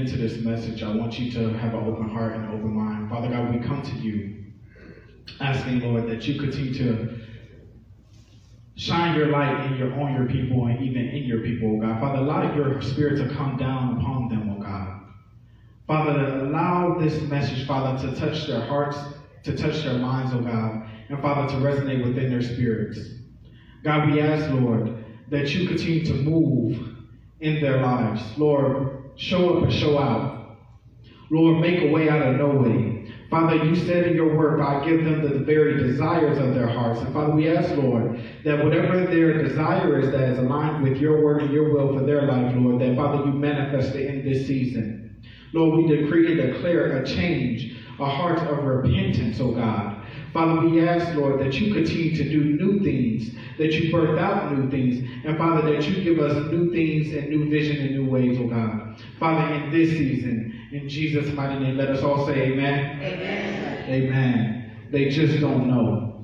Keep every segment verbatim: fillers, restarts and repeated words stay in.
into this message, I want you to have an open heart and an open mind. Father God, we come to you asking, Lord, that you continue to shine your light in your, on your people and even in your people, oh God. Father, allow your spirit to come down upon them, oh God. Father, allow this message, Father, to touch their hearts, to touch their minds, oh God, and Father, to resonate within their spirits. God, we ask, Lord, that you continue to move in their lives. Lord, show up and show out. Lord, make a way out of no way. Father, you said in your word, God, give them the very desires of their hearts. And Father, we ask, Lord, that whatever their desire is that is aligned with your word and your will for their life, Lord, that, Father, you manifest it in this season. Lord, we decree and declare a change, a heart of repentance, oh God. Father, we ask, Lord, that you continue to do new things, that you birth out new things, and Father, that you give us new things and new vision and new ways, oh God. Father, in this season, in Jesus' mighty name, let us all say amen. Amen. Amen. They just don't know.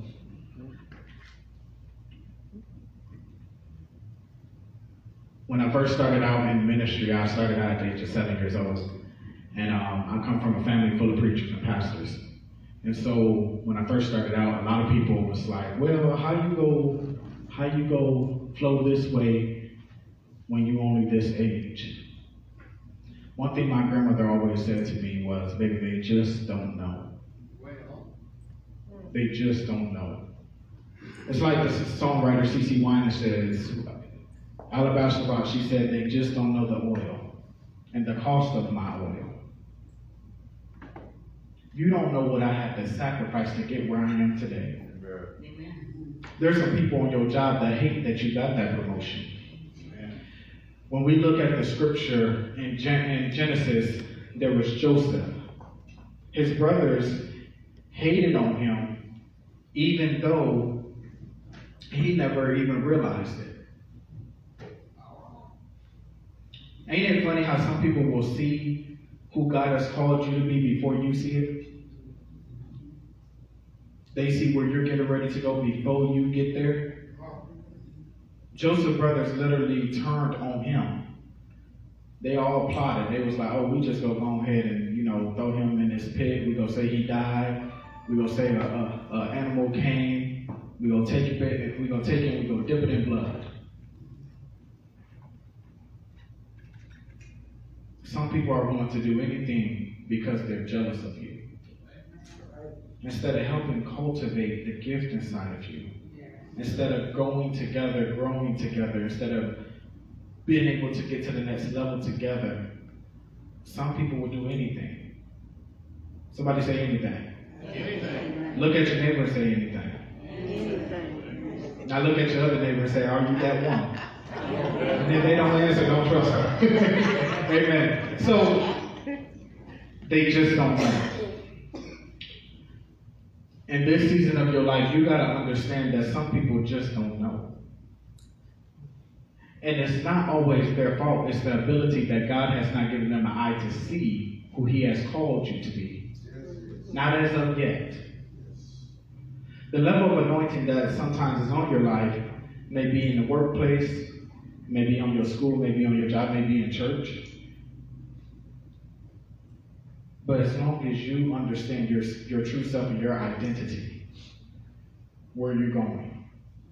When I first started out in ministry, I started out at the age of seven years old. And um, I come from a family full of preachers and pastors. And so when I first started out, a lot of people was like, well, how you go, how you go flow this way when you only this age? One thing my grandmother always said to me was, baby, they just don't know. They just don't know. It's like the songwriter C C Winans says, Alabaster Rock, she said, they just don't know the oil and the cost of my oil. You don't know what I had to sacrifice to get where I am today. Amen. There's some people on your job that hate that you got that promotion. Amen. When we look at the scripture in, Gen- in Genesis, there was Joseph. His brothers hated on him, even though he never even realized it. Ain't it funny how some people will see who God has called you to be before you see it? They see where you're getting ready to go before you get there. Joseph's brothers literally turned on him. They all plotted. They was like, oh, we just gonna go ahead and, you know, throw him in this pit. We gonna say he died. We gonna say a, a, a animal came. We gonna take it. We gonna take it. We gonna dip it in blood. Some people are willing to do anything because they're jealous of you. Instead of helping cultivate the gift inside of you. Instead of going together, growing together, instead of being able to get to the next level together, some people will do anything. Somebody say anything. Anything. Look at your neighbor and say anything. Anything. Now look at your other neighbor and say, are you that one? And if they don't answer, don't trust them. Amen. So, they just don't know. In this season of your life, you got to understand that some people just don't know. And it's not always their fault. It's the ability that God has not given them an eye to see who he has called you to be. Not as of yet. The level of anointing that sometimes is on your life may be in the workplace, maybe on your school, maybe on your job, maybe in church. But as long as you understand your, your true self and your identity, where you're going.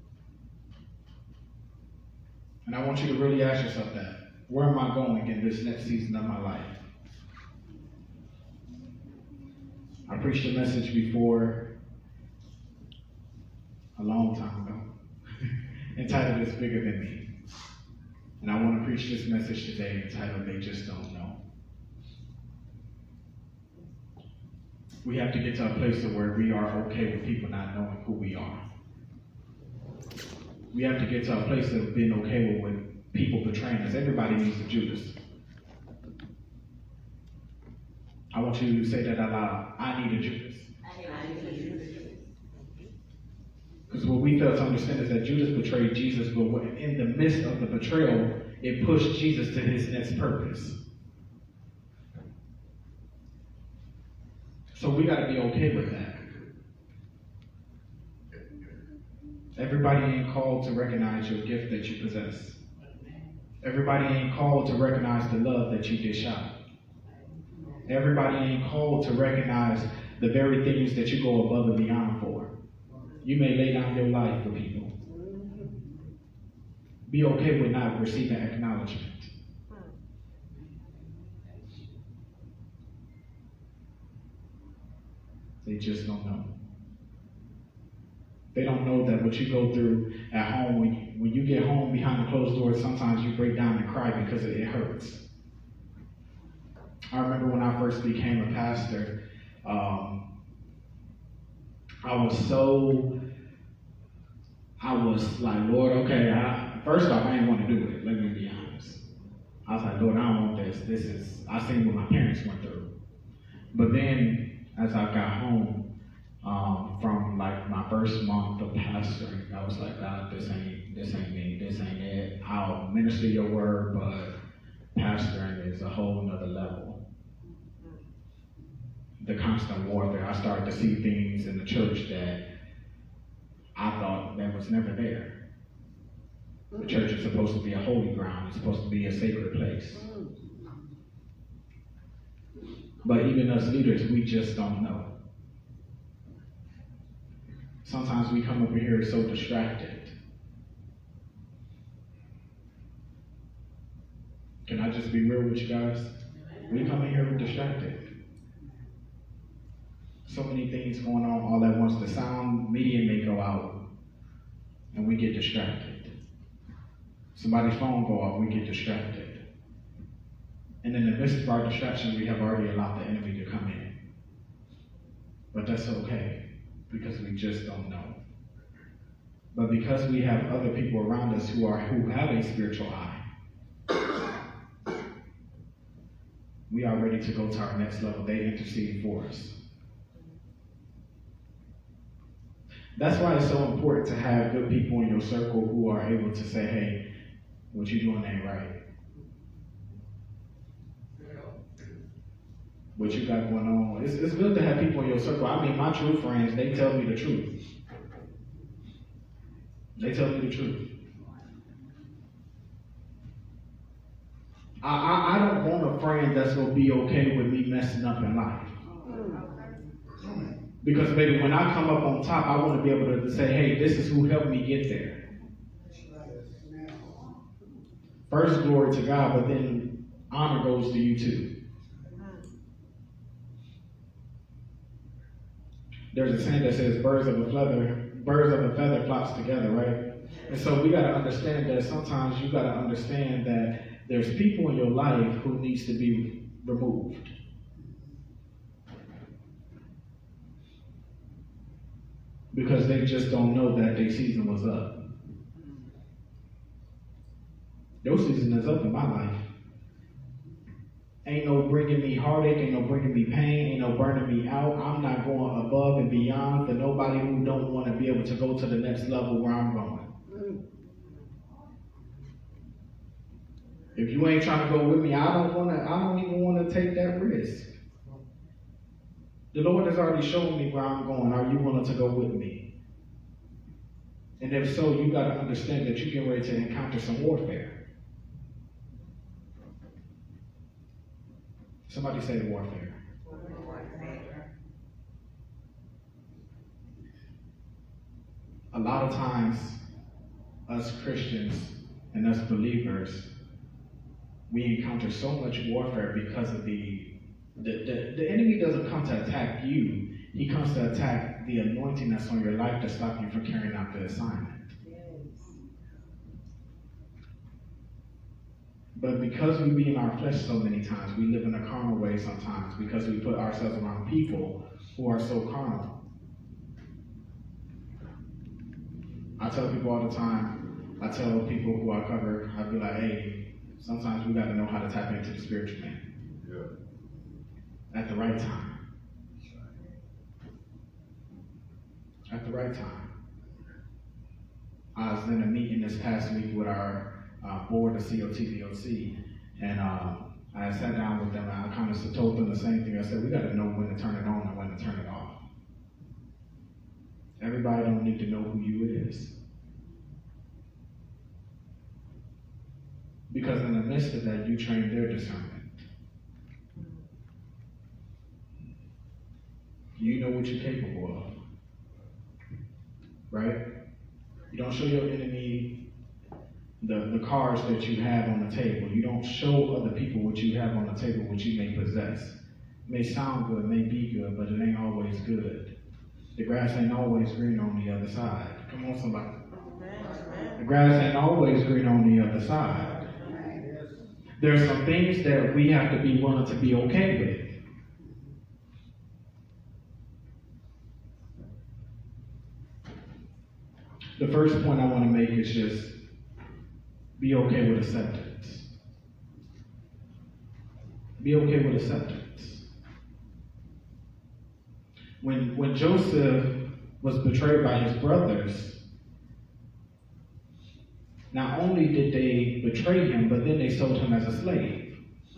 And I want you to really ask yourself that. Where am I going in this next season of my life? I preached a message before a long time ago entitled It's Bigger Than Me. And I want to preach this message today entitled They Just Don't Know. We have to get to a place of where we are okay with people not knowing who we are. We have to get to a place of being okay with people betraying us. Everybody needs a Judas. I want you to say that out loud. I need a Judas. I need a Judas. Because what we fail to understand is that Judas betrayed Jesus, but in the midst of the betrayal, it pushed Jesus to his next purpose. So we got to be okay with that. Everybody ain't called to recognize your gift that you possess. Everybody ain't called to recognize the love that you dish out. Everybody ain't called to recognize the very things that you go above and beyond for. You may lay down your life for people. Be okay with not receiving acknowledgement. They just don't know. They don't know that what you go through at home, when you, when you get home behind the closed doors, sometimes you break down and cry because it, it hurts. I remember when I first became a pastor, um, I was so, I was like, Lord, okay, I, first off, I didn't want to do it, let me be honest. I was like, Lord, I don't want this. This is, I seen what my parents went through. But then, as I got home, um, from like my first month of pastoring, I was like, God, this ain't, this ain't me, this ain't it. I'll minister your word, but pastoring is a whole nother level. The constant warfare, I started to see things in the church that I thought that was never there. The church is supposed to be a holy ground. It's supposed to be a sacred place. But even us leaders, we just don't know. Sometimes we come over here so distracted. Can I just be real with you guys? We come in here distracted. So many things going on all at once. The sound media may go out and we get distracted. Somebody's phone go off, we get distracted. And in the midst of our distraction, we have already allowed the enemy to come in. But that's okay, because we just don't know. But because we have other people around us who are who have a spiritual eye, we are ready to go to our next level. They intercede for us. That's why it's so important to have good people in your circle who are able to say, hey, what you doing ain't right. What you got going on. It's, it's good to have people in your circle. I mean, my true friends, they tell me the truth. They tell me the truth. I, I, I don't want a friend that's going to be okay with me messing up in life. Because maybe when I come up on top, I want to be able to say, hey, this is who helped me get there. First, glory to God, but then honor goes to you too. There's a saying that says birds of a feather, birds of a feather flocks together, right? And so we got to understand that sometimes you got to understand that there's people in your life who needs to be removed. Because they just don't know that their season was up. Your season is up in my life. Ain't no bringing me heartache, ain't no bringing me pain, ain't no burning me out. I'm not going above and beyond for nobody who don't want to be able to go to the next level where I'm going. If you ain't trying to go with me, I don't want to. I don't even want to take that risk. The Lord has already shown me where I'm going. Are you willing to go with me? And if so, you got to understand that you're getting ready to encounter some warfare. Somebody say warfare. A lot of times, us Christians and us believers, we encounter so much warfare because of the The, the, the enemy doesn't come to attack you. He comes to attack the anointing that's on your life to stop you from carrying out the assignment. Yes. But because we be in our flesh so many times, we live in a carnal way sometimes because we put ourselves around people who are so carnal. I tell people all the time, I tell people who I cover, I be like, hey, sometimes we got to know how to tap into the spiritual man. Yeah. At the right time. At the right time. I was in a meeting this past week with our uh, board of C O T V O C, and uh, I sat down with them and I kind of told them the same thing. I said, we got to know when to turn it on and when to turn it off. Everybody don't need to know who you is. Because in the midst of that, you train their discernment. you know what you're capable of. Right? You don't show your enemy the, the cards that you have on the table. You don't show other people what you have on the table, what you may possess. It may sound good, may be good, but it ain't always good. The grass ain't always green on the other side. Come on, somebody. The grass ain't always green on the other side. There's some things that we have to be willing to be okay with. The first point I want to make is just be okay with acceptance. Be okay with acceptance. When, when Joseph was betrayed by his brothers, not only did they betray him, but then they sold him as a slave.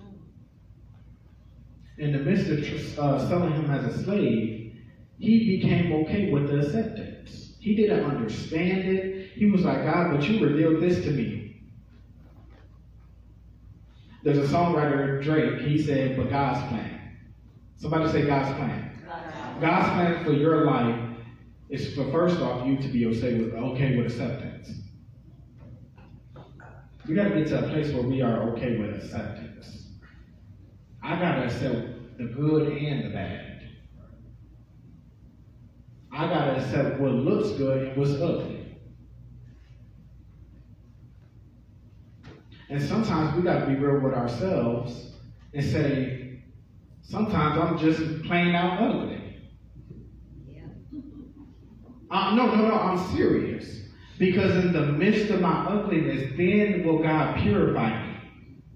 In the midst of uh, selling him as a slave, he became okay with the acceptance. He didn't understand it. He was like, God, but you revealed this to me. There's a songwriter, Drake, he said, but God's plan. Somebody say God's plan. God's plan for your life is for, first off, you to be okay with, okay with acceptance. We got to get to a place where we are okay with acceptance. I got to accept the good and the bad. I got to accept what looks good and what's ugly. And sometimes we got to be real with ourselves and say, sometimes I'm just plain out ugly. Uh, no, no, no, I'm serious. Because in the midst of my ugliness, then will God purify me.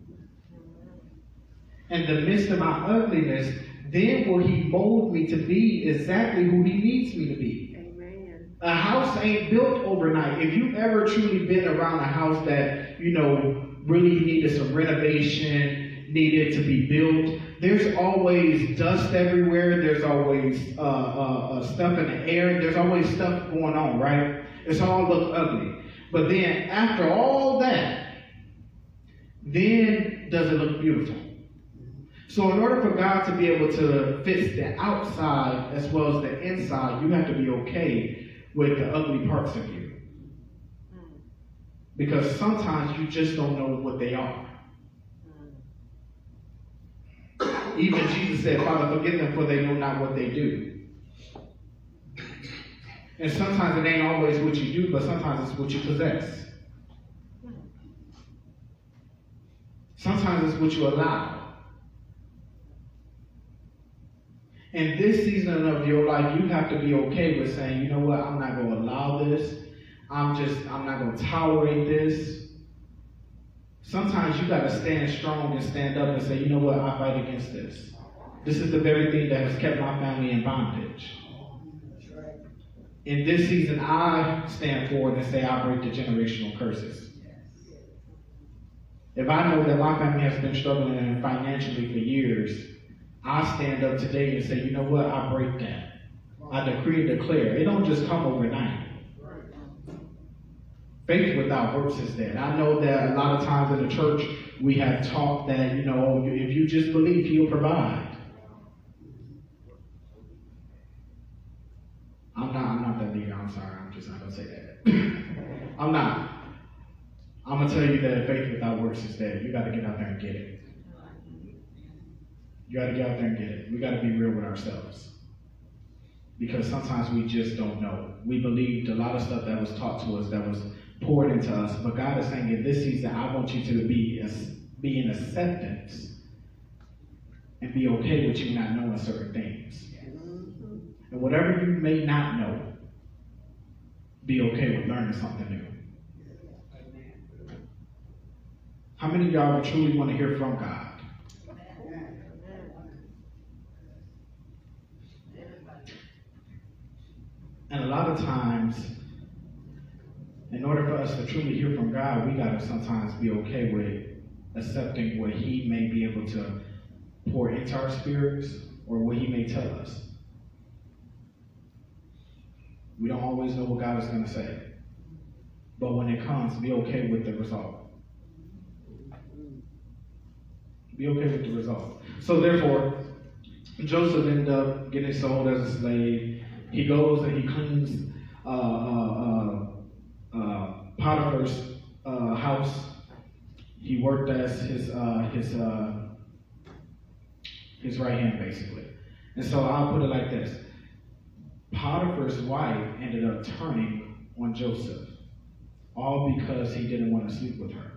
In the midst of my ugliness, then will he mold me to be exactly who he needs me to be. Amen. A house ain't built overnight. If you've ever truly been around a house that, you know, really needed some renovation, needed to be built, there's always dust everywhere. There's always uh, uh, uh, stuff in the air. There's always stuff going on, right? It's all look ugly. But then after all that, then does it look beautiful? So in order for God to be able to fix the outside as well as the inside, you have to be okay with the ugly parts of you. Because sometimes you just don't know what they are. Even Jesus said, Father, forgive them for they know not what they do. And sometimes it ain't always what you do, but sometimes it's what you possess. Sometimes it's what you allow. In this season of your life, you have to be okay with saying, you know what, I'm not going to allow this. I'm just, I'm not going to tolerate this. Sometimes you got to stand strong and stand up and say, you know what, I fight against this. This is the very thing that has kept my family in bondage. In this season, I stand forward and say, I break the generational curses. If I know that my family has been struggling financially for years, I stand up today and say, you know what, I break that. I decree and declare. It don't just come overnight. Faith without works is dead. I know that a lot of times in the church, we have taught that, you know, if you just believe, he'll provide. I'm not, I'm not that leader. I'm sorry. I'm just not going to say that. I'm not. I'm going to tell you that faith without works is dead. You got to get out there and get it. You got to get out there and get it. We got to be real with ourselves. Because sometimes we just don't know. We believed a lot of stuff that was taught to us, that was poured into us. But God is saying, in this season, I want you to be, be in acceptance and be okay with you not knowing certain things. And whatever you may not know, be okay with learning something new. How many of y'all truly want to hear from God? And a lot of times, in order for us to truly hear from God, we got to sometimes be okay with accepting what he may be able to pour into our spirits or what he may tell us. We don't always know what God is going to say. But when it comes, be okay with the result. Be okay with the result. So therefore, Joseph ended up getting sold as a slave. He goes and he cleans uh, uh, uh, uh, Potiphar's uh, house. He worked as his uh, his uh, his right hand, basically. And so I'll put it like this: Potiphar's wife ended up turning on Joseph, all because he didn't want to sleep with her.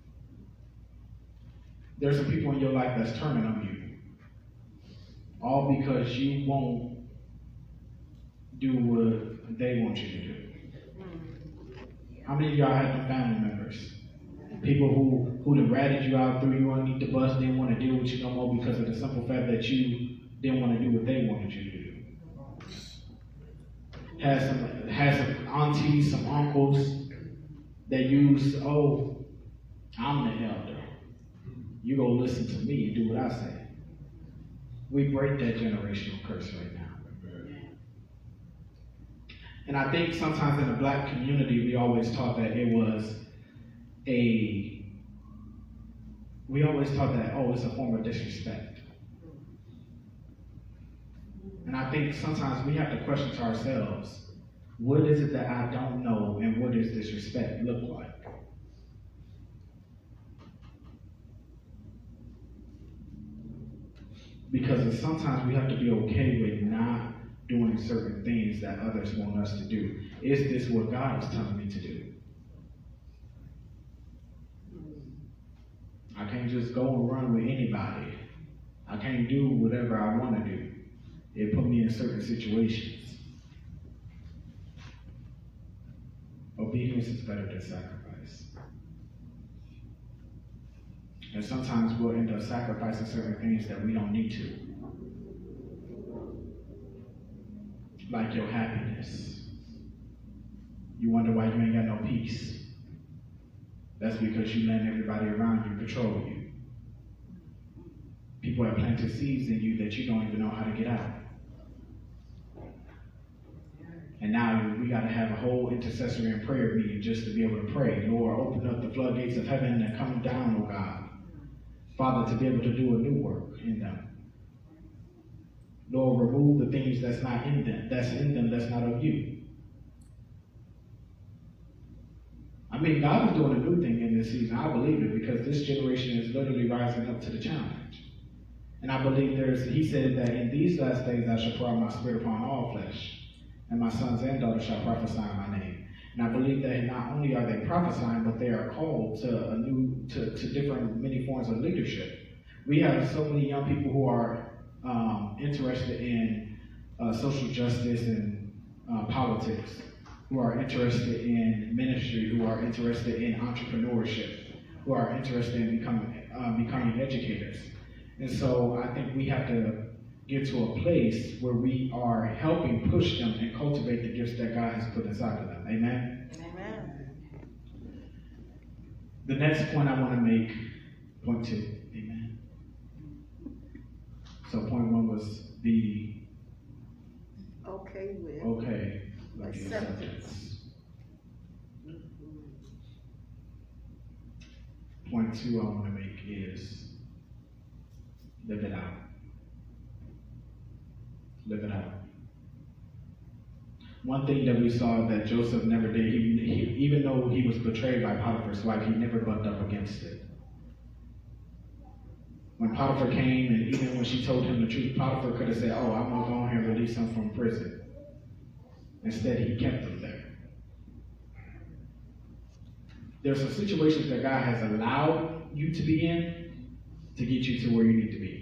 There's some people in your life that's turning on you, all because you won't do what they want you to do. How many of y'all have some family members? People who, who done ratted you out, threw you underneath the bus, didn't want to deal with you no more because of the simple fact that you didn't want to do what they wanted you to do. Had some, had some aunties, some uncles that use, oh, I'm the elder. You go listen to me and do what I say. We break that generational curse right now. And I think sometimes in the black community, we always taught that it was a, we always taught that, oh, it's a form of disrespect. And I think sometimes we have to question to ourselves, what is it that I don't know and what does disrespect look like? Because sometimes we have to be okay with not doing certain things that others want us to do. Is this what God is telling me to do? I can't just go and run with anybody. I can't do whatever I want to do. It put me in certain situations. Obedience is better than sacrifice. And sometimes we'll end up sacrificing certain things that we don't need to. Like your happiness. You wonder why you ain't got no peace. That's because you let everybody around you control you. People have planted seeds in you that you don't even know how to get out. And now we got to have a whole intercessory and prayer meeting just to be able to pray. Lord, open up the floodgates of heaven and come down, oh God. Father, to be able to do a new work in them. Lord, remove the things that's not in them, that's in them, that's not of you. I mean, God is doing a new thing in this season. I believe it because this generation is literally rising up to the challenge. And I believe there's, he said that in these last days I shall pour out my spirit upon all flesh, and my sons and daughters shall prophesy in my name. And I believe that not only are they prophesying, but they are called to a new, to, to different, many forms of leadership. We have so many young people who are um, interested in uh, social justice and uh, politics, who are interested in ministry, who are interested in entrepreneurship, who are interested in becoming, uh, becoming educators. And so I think we have to get to a place where we are helping push them and cultivate the gifts that God has put inside of them. Amen? Amen. The next point I want to make, point two. Amen. So point one was be Okay with. okay with the Acceptance. acceptance. Point two I want to make is live it out. Live it out. One thing that we saw that Joseph never did, he, he, even though he was betrayed by Potiphar's wife, he never bucked up against it. When Potiphar came, and even when she told him the truth, Potiphar could have said, oh, I'm going to go ahead and release him from prison. Instead, he kept him there. There's some situations that God has allowed you to be in to get you to where you need to be.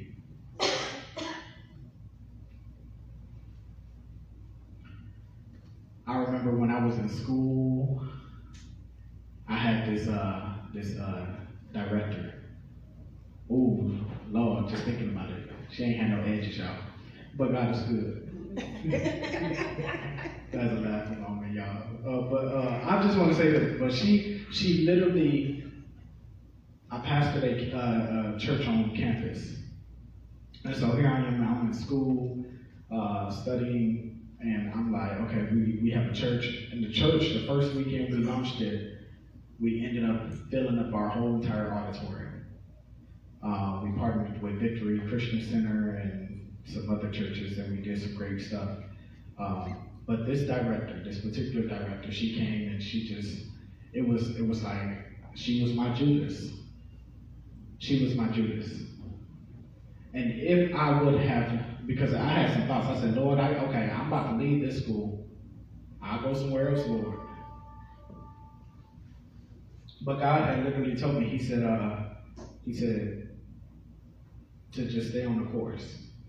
I remember when I was in school, I had this uh, this uh, director. Ooh, Lord, just thinking about it. She ain't had no edges, y'all. But God is good. That's a laughing moment, y'all. Uh, but uh, I just want to say this. But she, she literally, I pastored a uh, uh, church on campus. And so here I am, I'm in school, uh, studying. And I'm like, okay, we, we have a church. And the church, the first weekend we launched it, we ended up filling up our whole entire auditorium. Uh, we partnered with Victory Christian Center and some other churches, and we did some great stuff. Um, but this director, this particular director, she came and she just, it was, it was like, she was my Judas. She was my Judas. And if I would have, because I had some thoughts, I said, Lord, I, okay, I'm about to leave this school. I'll go somewhere else, Lord. But God had literally told me, he said, uh, he said, to just stay on the course.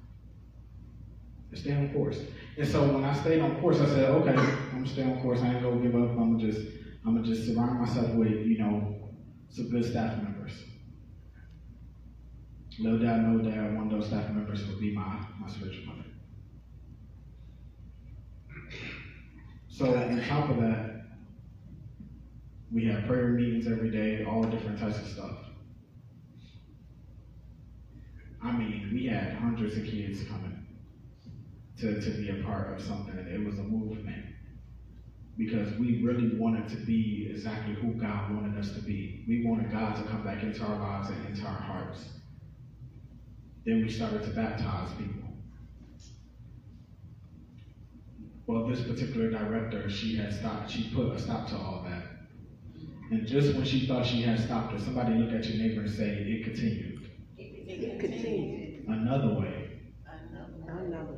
Stay on course. And so when I stayed on course, I said, okay, I'm gonna stay on course. I ain't gonna give up. I'm gonna just, I'm gonna just surround myself with, you know, some good staff members. No doubt, no doubt, one of those staff members would be my, my spiritual mother. So on top of that, we have prayer meetings every day, all different types of stuff. I mean, we had hundreds of kids coming to, to be a part of something. It was a movement because we really wanted to be exactly who God wanted us to be. We wanted God to come back into our lives and into our hearts. Then we started to baptize people. Well, this particular director, she had stopped, she put a stop to all that. And just when she thought she had stopped it, somebody look at your neighbor and say, it continued. It continued. Another way. Another.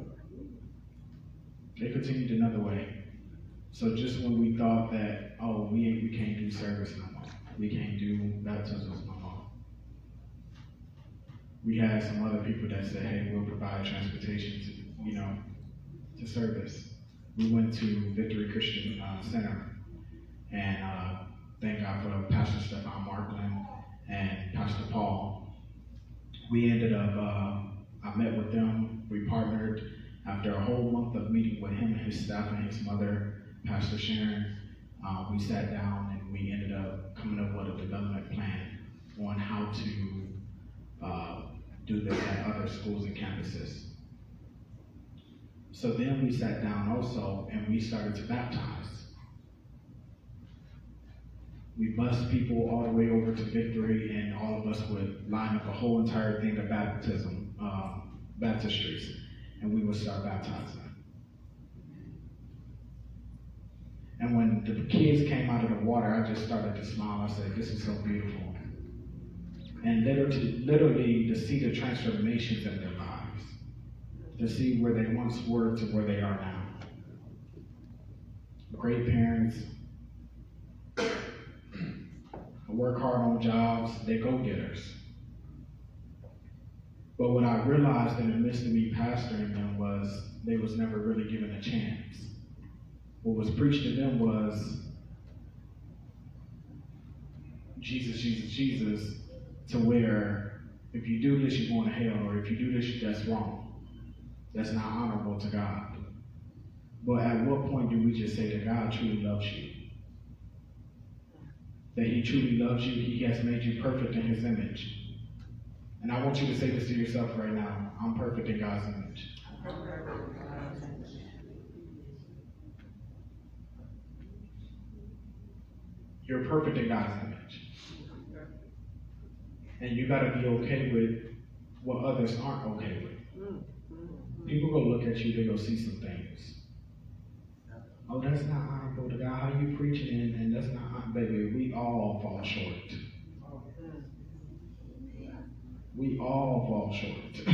It continued another way. So just when we thought that, oh, we we can't do service no more. We can't do baptisms no more. We had some other people that said, hey, we'll provide transportation to, you know, to service. We went to Victory Christian uh, Center, and uh, thank God for Pastor Stefan Markland and Pastor Paul. We ended up, uh, I met with them, we partnered. After a whole month of meeting with him and his staff and his mother, Pastor Sharon, uh, we sat down and we ended up coming up with a development plan on how to uh, do this at other schools and campuses. So then we sat down also and we started to baptize. We bused people all the way over to Victory, and all of us would line up a whole entire thing of baptism, uh, baptistries, and we would start baptizing. And when the kids came out of the water, I just started to smile. I said, this is so beautiful. And literally, literally to see the transformations in their lives, to see where they once were to where they are now. Great parents, work hard on jobs, they go-getters. But what I realized in the midst of me pastoring them was they was never really given a chance. What was preached to them was Jesus, Jesus, Jesus, to where if you do this, you're going to hell, or if you do this, that's wrong. That's not honorable to God. But at what point do we just say that God truly loves you? That he truly loves you, he has made you perfect in his image. And I want you to say this to yourself right now. I'm perfect in God's image. You're perfect in God's image. And you got to be okay with what others aren't okay with. People go look at you, they go see some things. Oh, that's not honorable to God. How you preaching and, and that's not honorable. Baby, we all fall short. We all fall short.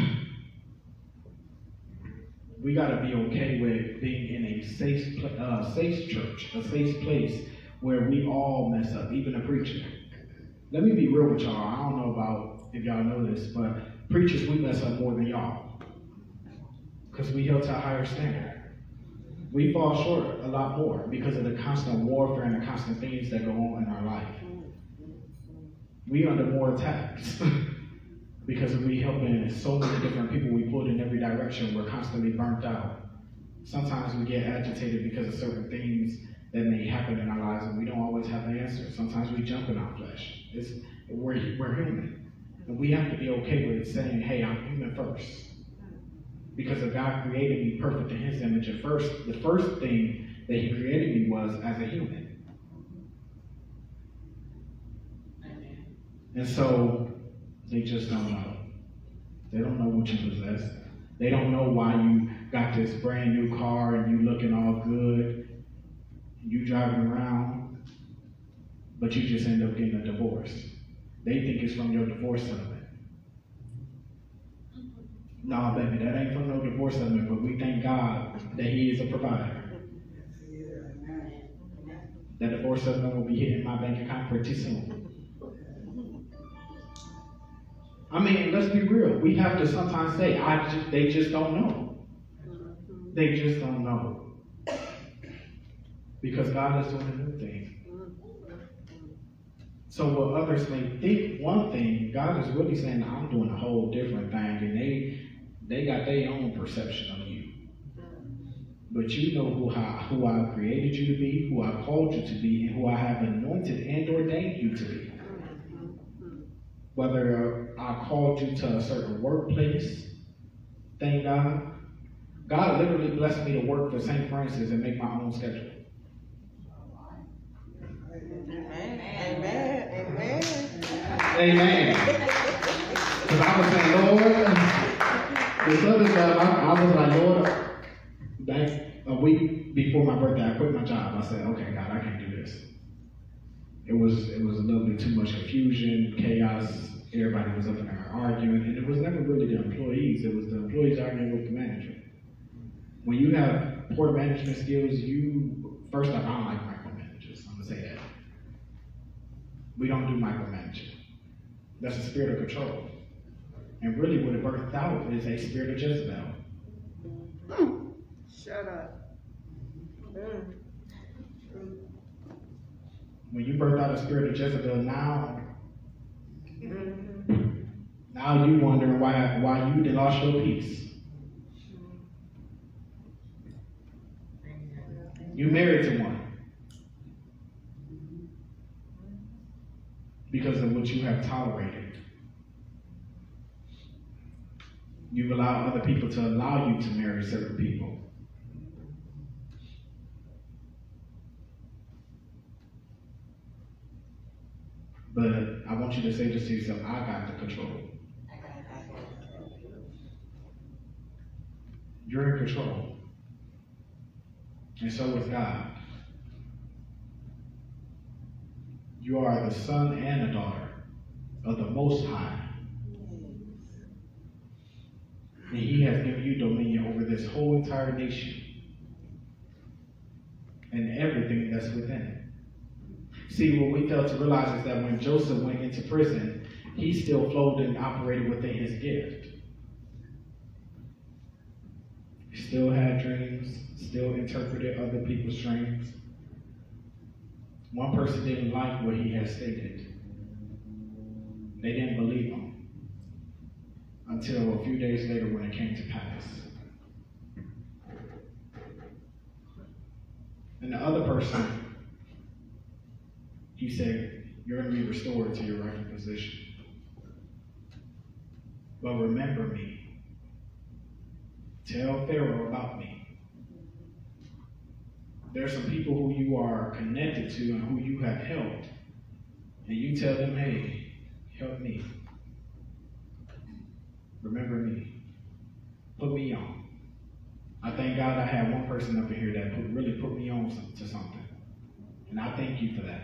We got to be okay with being in a safe, uh, safe church, a safe place where we all mess up, even a preacher. Let me be real with y'all. I don't know about if y'all know this, but preachers, we mess up more than y'all because we held to a higher standard. We fall short a lot more because of the constant warfare and the constant things that go on in our life. We under more attacks because we helping so many different people. We pulled in every direction. We're constantly burnt out. Sometimes we get agitated because of certain things that may happen in our lives, and we don't always have the answer. Sometimes we jump in our flesh. It's, we're, we're human. And we have to be okay with saying, hey, I'm human first. Because if God created me perfect in his image, at first, the first thing that he created me was as a human. And so they just don't know. They don't know what you possess. They don't know why you got this brand new car and you looking all good, and you driving around, but you just end up getting a divorce. They think it's from your divorce settlement. No, baby, that ain't from no divorce settlement, but we thank God that He is a provider. That divorce settlement will be hitting my bank account pretty soon. I mean, let's be real. We have to sometimes say, I just, they just don't know. They just don't know. Because God is doing a new thing. So what others may think one thing, God is really saying, I'm doing a whole different thing. And they they got their own perception of you. But you know who I, who I created you to be, who I called you to be, and who I have anointed and ordained you to be. Whether I called you to a certain workplace, thank God. God literally blessed me to work for Saint Francis and make my own schedule. Amen. Amen. Amen. Amen. Because I was saying, Lord, this other job, I, I was like, Lord, back a week before my birthday, I quit my job. I said, okay, God, I can't do this. It was it was a little bit too much confusion, chaos. Everybody was up in there arguing, and it was never really the employees. It was the employees arguing with the manager. When you have poor management skills, you first off, I don't like micromanagers. I'm gonna say that. We don't do micromanaging. That's a spirit of control. And really, what it birthed out is a spirit of Jezebel. Mm. Shut up. Mm. When you birth out a spirit of Jezebel, now, Mm-hmm. now you wondering why why you did lost your peace. You married to one because of what you have tolerated. You've allowed other people to allow you to marry certain people. But I want you to say this to yourself, I got the control. You're in control. And so is God. You are the son and the daughter of the Most High. And He has given you dominion over this whole entire nation and everything that's within it. See, what we fail to realize is that when Joseph went into prison, he still flowed and operated within his gift. He still had dreams, still interpreted other people's dreams. One person didn't like what he had stated. They didn't believe him until a few days later when it came to pass. And the other person, he said, you're going to be restored to your rightful position. But remember me. Tell Pharaoh about me. There are some people who you are connected to and who you have helped. And you tell them, hey, help me. Remember me. Put me on. I thank God I had one person up in here that put, really put me on to something. And I thank you for that.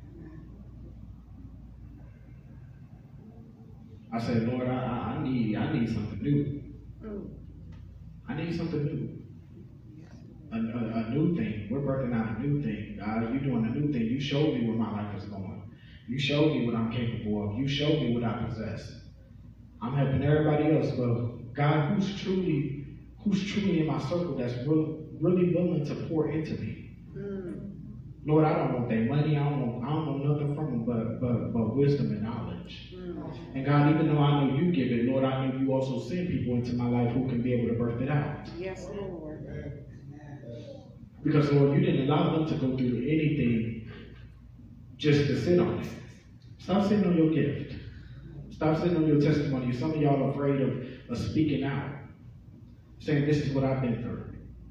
I said, Lord, I, I need I need something new. I need something new. A, a, a new thing. We're birthing out a new thing. God, you're doing a new thing. You showed me where my life is going. You showed me what I'm capable of. You showed me what I possess. I'm helping everybody else, but God, who's truly, who's truly in my circle that's really, really willing to pour into me? Mm. Lord, I don't want their money. I don't want, I don't want nothing from them but, but, but wisdom and knowledge. Mm. And God, even though I know you give it, Lord, I know you also send people into my life who can be able to birth it out. Yes, Lord. Because, Lord, you didn't allow them to go through anything just to sit on it. Stop sitting on your gift. Stop sitting on your testimony. Some of y'all are afraid of, of speaking out, saying, this is what I've been through.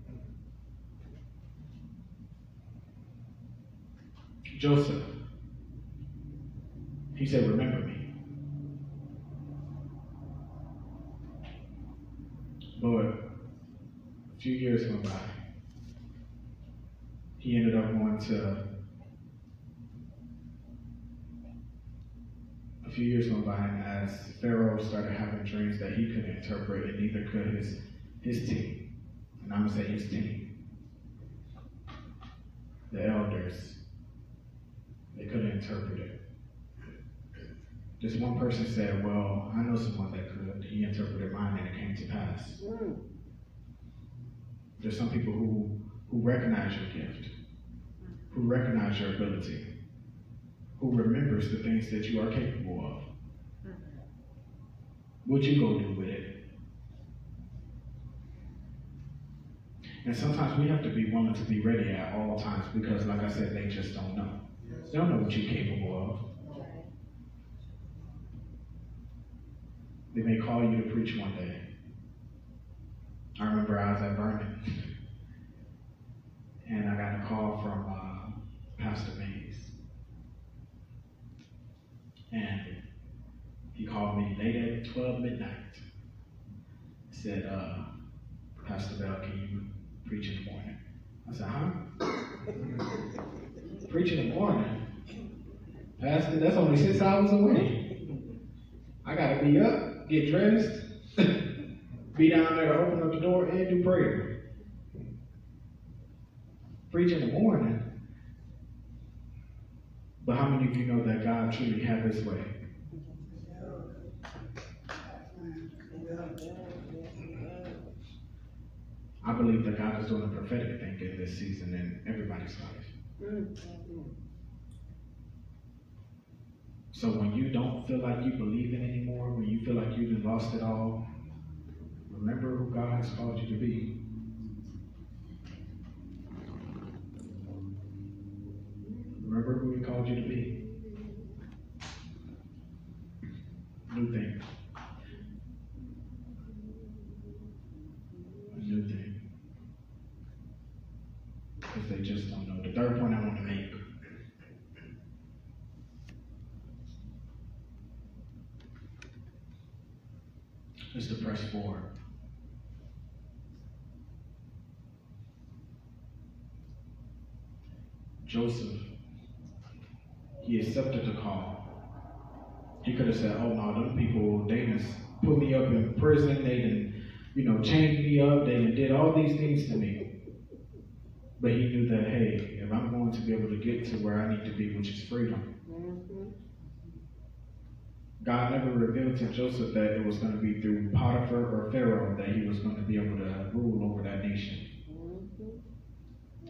Joseph, he said, remember me. But a few years went by. He ended up going to, a few years went by, and as Pharaoh started having dreams that he couldn't interpret, and neither could his, his team. And I'm going to say his team. The elders, they couldn't interpret it. Just one person said, well, I know someone that could. He interpreted mine and it came to pass. Mm. There's some people who, who recognize your gift, who recognize your ability, who remembers the things that you are capable of. What you go do with it? And sometimes we have to be willing to be ready at all times because, like I said, they just don't know. They don't know what you're capable of. They may call you to preach one day. I remember I was at Vernon, and I got a call from uh, Pastor Mays. And he called me late at twelve midnight. He said, uh, Pastor Bell, can you preach in the morning? I said, huh? Preach in the morning? Pastor, that's only six hours away. I gotta be up, get dressed, be down there to open up the door and do prayer. Preach in the morning. But how many of you know that God truly has his way? I believe that God is doing a prophetic thing in this season in everybody's life. So when you don't feel like you believe it anymore, when you feel like you've lost it all, remember who God has called you to be. Remember who he called you to be. New thing. A new thing. Because they just don't know. The third point I want to make is to press forward. Joseph, he accepted the call. He could have said, oh no, them people, they just put me up in prison, they done, you know, chained me up, they done did all these things to me. But he knew that, hey, if I'm going to be able to get to where I need to be, which is freedom. Mm-hmm. God never revealed to Joseph that it was going to be through Potiphar or Pharaoh that he was going to be able to rule over that nation. Mm-hmm.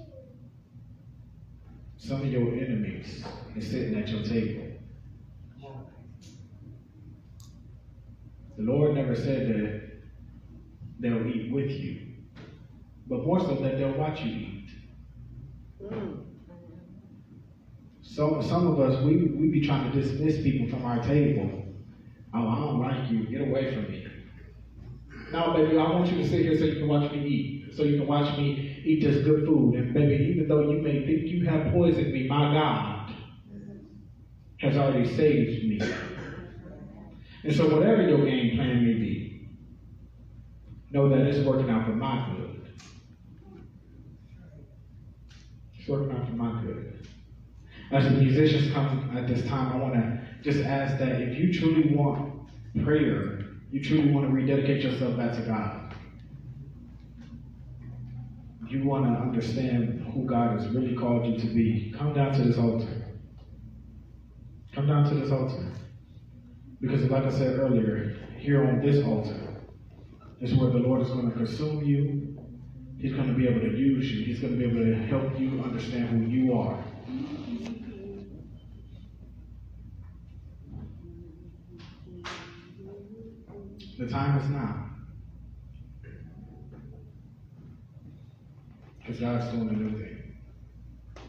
Some of your enemies is sitting at your table. The Lord never said that they'll eat with you, but more so that they'll watch you eat. Mm. So some of us, we, we be trying to dismiss people from our table. Oh, I don't like you. Get away from me. Now, baby, I want you to sit here so you can watch me eat. So you can watch me eat this good food. And baby, even though you may think you have poisoned me, my God has already saved me. And so whatever your game plan may be, know that it's working out for my good. It's working out for my good. As the musicians come at this time, I want to just ask that if you truly want prayer, you truly want to rededicate yourself back to God, you want to understand who God has really called you to be, come down to this altar. Come down to this altar. Because like I said earlier, here on this altar is where the Lord is going to consume you. He's going to be able to use you. He's going to be able to help you understand who you are. The time is now. Because God's doing a new thing.